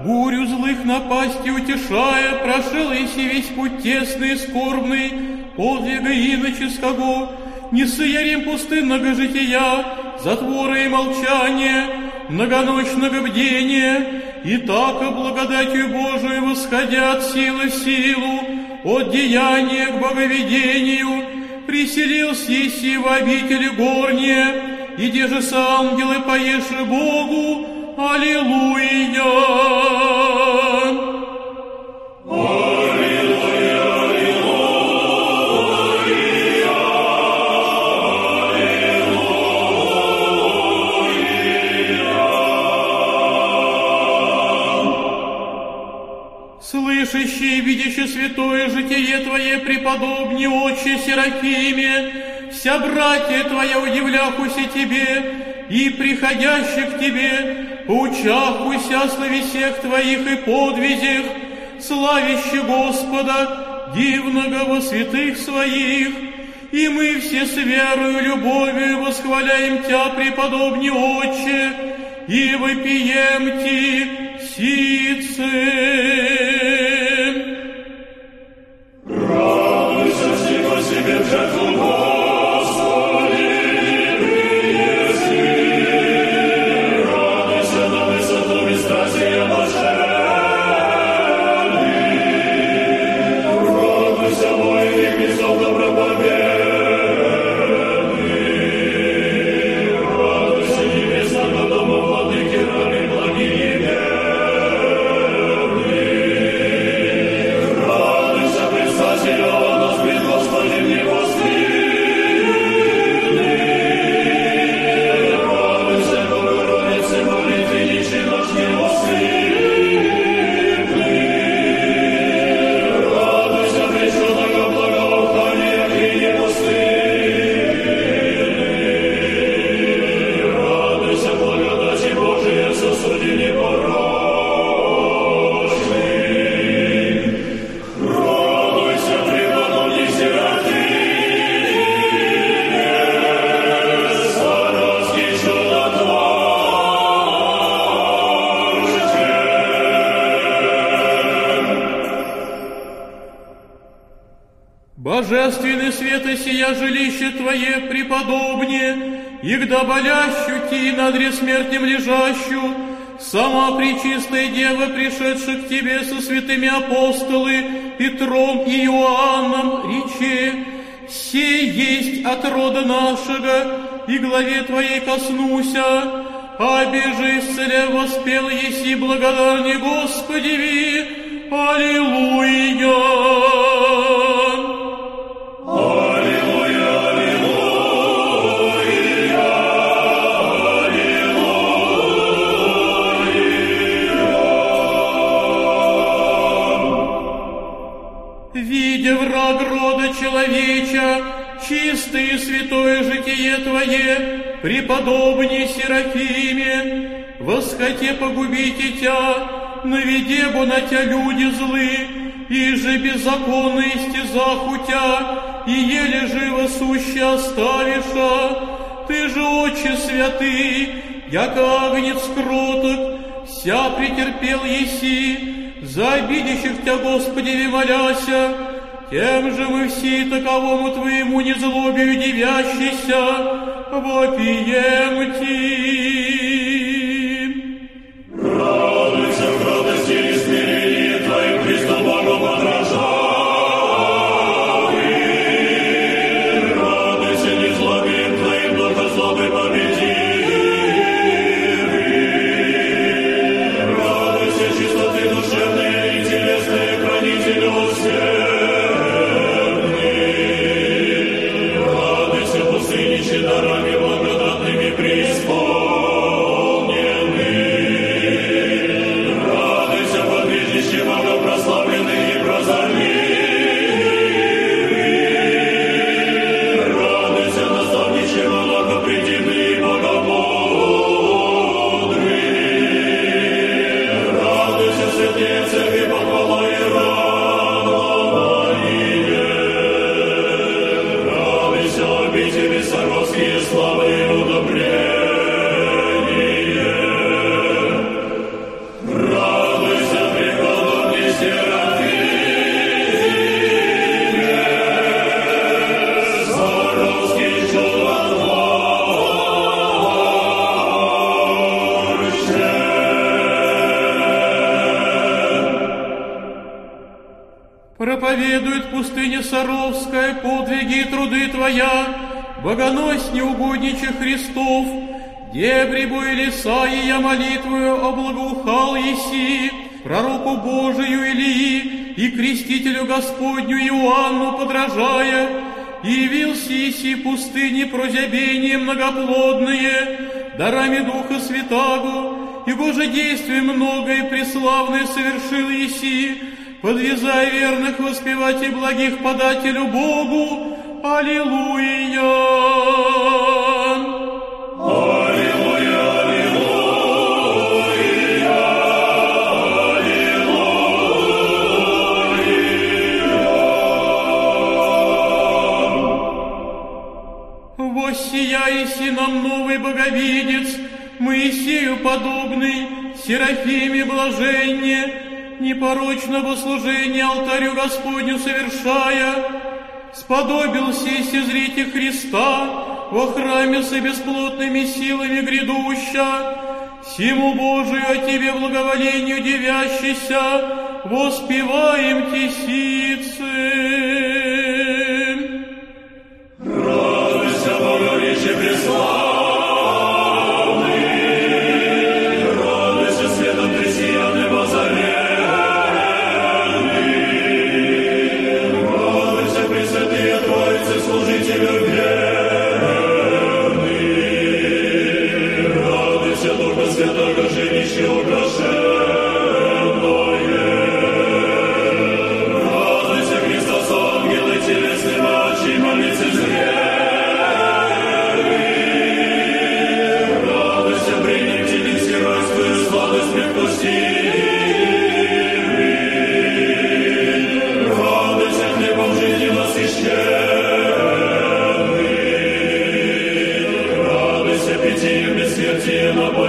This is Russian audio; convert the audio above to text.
бурю злых напасти утешая, прошел еси весь путь тесный и скорбный, подвига иноческого, не сыярем пустынного жития, затвора и молчания, многоночного бдения, и так благодатью Божию восходя от силы в силу, от деяния к боговедению, приселился еси в обители горние, и де же с ангелы поеше Богу, Аллилуйя! Слышащий и видящий святое житие Твое, преподобный Отче Серафиме, вся братья Твоя удивляхуся Тебе, и приходящих к Тебе, поучахуся о славе всех Твоих и подвизях, славяще Господа, дивного во святых Своих, и мы все с верою и любовью восхваляем Тя, преподобный Отче, и вопием Ти сице. Радуйся всего себе в жертву Господи, принеси. Радуйся на высоту бесстрастия блаженный. Радуйся, воин и Христов добропобедный. Радуйся небесного дома владыки рабы благие верный. Радуйся, предстателя нас пред Господем непостыдный. Радуйся, Богородице, молитвенничий наш немостыдный. Радуйся, пречудного благоухания и непостыдный. Радуйся, благодати Божия, сосуде непорочный. Радуйся, преподобный Серафиме, царский чудотворце. Божественный свет и сия жилище Твое, преподобнее, игда болящую Ти надред смертным лежащую, сама пречистая Дева, пришедшая к Тебе со святыми апостолы Петром и Иоанном, рече, сей есть от рода нашего, и главе Твоей коснуся, обежи исцеля воспел еси благодарный Господеви, Аллилуйя! Аллилуйя, аллилуйя, аллилуйя. Видя враг рода человеча, чистое и святое житие Твое, преподобней Серафиме, восхоте погубите Тя, наведе бо на Тя люди злы, и же беззаконно истязаху Тя, и еле живо суще оставиша. Ты же, Отче святый, яко агнец кроток, вся претерпел еси, за обидящих Тя, Господи, моляся, тем же мы все таковому Твоему незлобию дивящийся, вопием Ти. Радуйся в радости и смирении Твоим, Христом Богом подражай. Радуйся незлобием Твоим, только злобы победи. Радуйся чистоты душевной и телесной, хранителю усердный. Радуйся, пустынничий дарами благодатными преисподней. проповедует в пустыне Саровская подвиги и труды Твоя, богоносне угодниче Христов, дебри бой леса, и я молитвою облагоухал еси, пророку Божию Илии и крестителю Господню Иоанну подражая, явился еси пустыни прозябение многоплодные, дарами Духа Святаго, и божедействие многое преславное совершил еси, подвязая верных воспевать и благих подателю Богу. Аллилуйя! Аллилуйя, аллилуйя, аллилуйя. Воссияйся нам новый боговидец, Моисею подобный, Серафиме блаженне, непорочного служения алтарю Господню совершая, сподобился и созрите Христа во храме со бесплотными силами грядуща, сему Божию о Тебе благоволению девящийся, воспеваем Тесицы. Радуйся, Богорече преславный, радуйся, светом ты сиянный воззаренный, радуйся, Пресвятые Троицы, служителю верный, радуйся, Духа Святого, жилище украшенное, радуйся, Христос, ангелы телесные мачи, молитвы зрелый, радуйся, принимте геройскую сладость предпустивый, радуйся, хлебом жизни насыщенный, радуйся, питьем бессмертия напоенный,